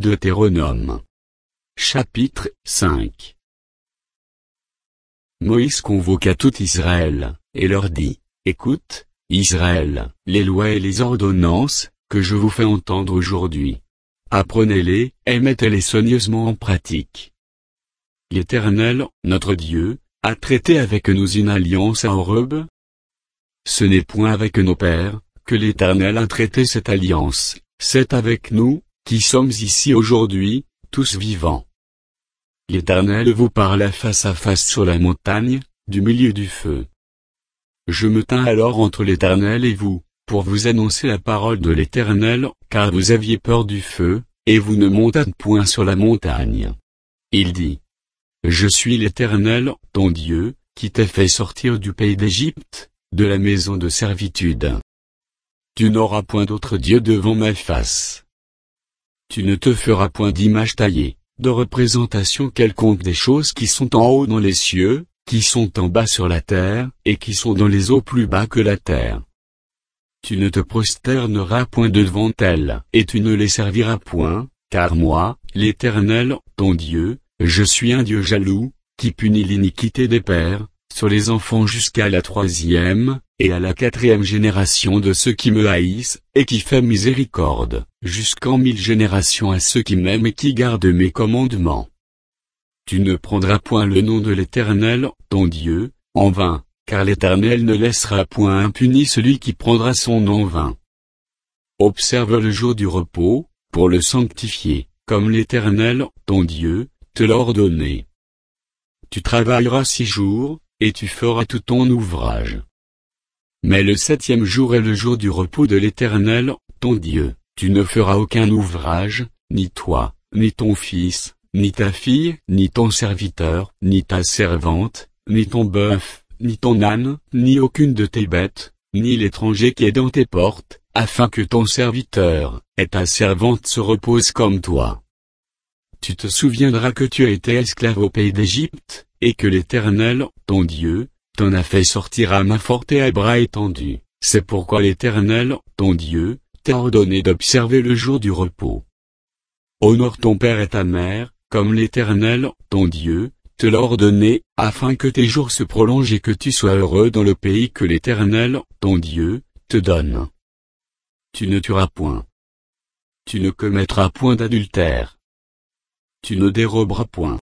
Deutéronome. Chapitre 5. Moïse convoqua tout Israël, et leur dit, « Écoute, Israël, les lois et les ordonnances, que je vous fais entendre aujourd'hui. Apprenez-les, et mettez-les soigneusement en pratique. L'Éternel, notre Dieu, a traité avec nous une alliance à Horeb. Ce n'est point avec nos pères, que l'Éternel a traité cette alliance, c'est avec nous, qui sommes ici aujourd'hui, tous vivants. L'Éternel vous parla face à face sur la montagne, du milieu du feu. Je me tins alors entre l'Éternel et vous, pour vous annoncer la parole de l'Éternel, car vous aviez peur du feu, et vous ne montâtes point sur la montagne. Il dit, « Je suis l'Éternel, ton Dieu, qui t'ai fait sortir du pays d'Égypte, de la maison de servitude. Tu n'auras point d'autre Dieu devant ma face. Tu ne te feras point d'image taillée, de représentation quelconque des choses qui sont en haut dans les cieux, qui sont en bas sur la terre, et qui sont dans les eaux plus bas que la terre. Tu ne te prosterneras point devant elles, et tu ne les serviras point, car moi, l'Éternel, ton Dieu, je suis un Dieu jaloux, qui punit l'iniquité des pères, sur les enfants jusqu'à la 3e, et à la 4e génération de ceux qui me haïssent, et qui fait miséricorde, jusqu'en 1000 générations à ceux qui m'aiment et qui gardent mes commandements. Tu ne prendras point le nom de l'Éternel, ton Dieu, en vain, car l'Éternel ne laissera point impuni celui qui prendra son nom en vain. Observe le jour du repos, pour le sanctifier, comme l'Éternel, ton Dieu, te l'a ordonné. Tu travailleras 6 jours, et tu feras tout ton ouvrage. Mais le 7e jour est le jour du repos de l'Éternel, ton Dieu, tu ne feras aucun ouvrage, ni toi, ni ton fils, ni ta fille, ni ton serviteur, ni ta servante, ni ton bœuf, ni ton âne, ni aucune de tes bêtes, ni l'étranger qui est dans tes portes, afin que ton serviteur, et ta servante se reposent comme toi. Tu te souviendras que tu as été esclave au pays d'Égypte, et que l'Éternel, ton Dieu, t'en a fait sortir à main forte et à bras étendus. C'est pourquoi l'Éternel, ton Dieu, t'a ordonné d'observer le jour du repos. Honore ton père et ta mère, comme l'Éternel, ton Dieu, te l'a ordonné, afin que tes jours se prolongent et que tu sois heureux dans le pays que l'Éternel, ton Dieu, te donne. Tu ne tueras point. Tu ne commettras point d'adultère. Tu ne déroberas point.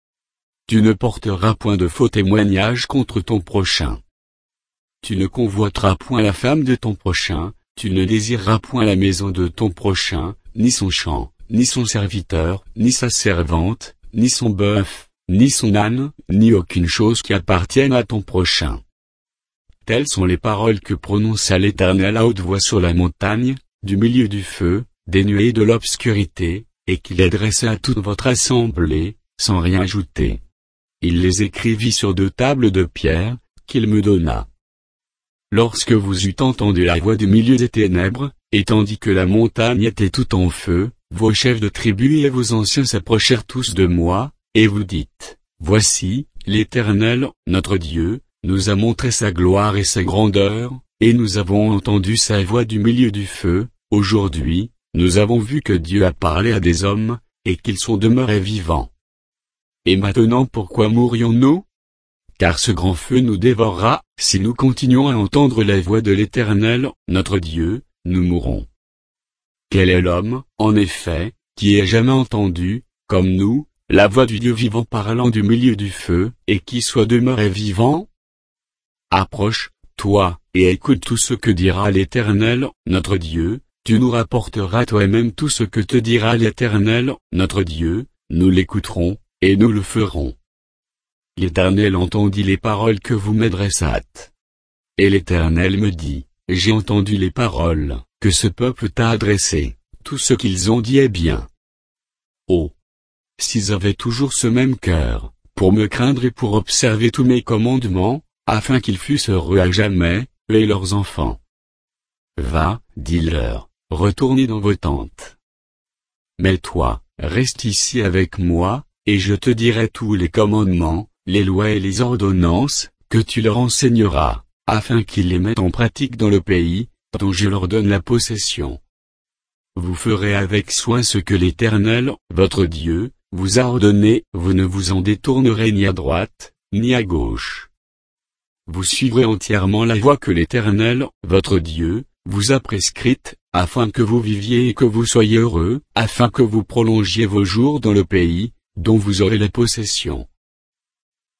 Tu ne porteras point de faux témoignages contre ton prochain. Tu ne convoiteras point la femme de ton prochain, tu ne désireras point la maison de ton prochain, ni son champ, ni son serviteur, ni sa servante, ni son bœuf, ni son âne, ni aucune chose qui appartienne à ton prochain. Telles sont les paroles que prononça l'Éternel à haute voix sur la montagne, du milieu du feu, des nuées et de l'obscurité, et qu'il adressa à toute votre assemblée, sans rien ajouter. Il les écrivit sur 2 tables de pierre, qu'il me donna. Lorsque vous eûtes entendu la voix du milieu des ténèbres, et tandis que la montagne était tout en feu, vos chefs de tribu et vos anciens s'approchèrent tous de moi, et vous dites, « Voici, l'Éternel, notre Dieu, nous a montré sa gloire et sa grandeur, et nous avons entendu sa voix du milieu du feu. Aujourd'hui, nous avons vu que Dieu a parlé à des hommes, et qu'ils sont demeurés vivants. Et maintenant pourquoi mourrions-nous? Car ce grand feu nous dévorera, si nous continuons à entendre la voix de l'Éternel, notre Dieu, nous mourrons. Quel est l'homme, en effet, qui ait jamais entendu, comme nous, la voix du Dieu vivant parlant du milieu du feu, et qui soit demeuré vivant? Approche, toi, et écoute tout ce que dira l'Éternel, notre Dieu, tu nous rapporteras toi-même tout ce que te dira l'Éternel, notre Dieu, nous l'écouterons, et nous le ferons. L'Éternel entendit les paroles que vous m'adressâtes. Et l'Éternel me dit, j'ai entendu les paroles que ce peuple t'a adressées, tout ce qu'ils ont dit est bien. Oh! S'ils avaient toujours ce même cœur, pour me craindre et pour observer tous mes commandements, afin qu'ils fussent heureux à jamais, eux et leurs enfants. Va, dis-leur, retournez dans vos tentes. Mais toi, reste ici avec moi, et je te dirai tous les commandements, les lois et les ordonnances, que tu leur enseigneras, afin qu'ils les mettent en pratique dans le pays, dont je leur donne la possession. vous ferez avec soin ce que l'Éternel, votre Dieu, vous a ordonné, vous ne vous en détournerez ni à droite, ni à gauche. Vous suivrez entièrement la voie que l'Éternel, votre Dieu, vous a prescrite, afin que vous viviez et que vous soyez heureux, afin que vous prolongiez vos jours dans le pays, dont vous aurez la possession.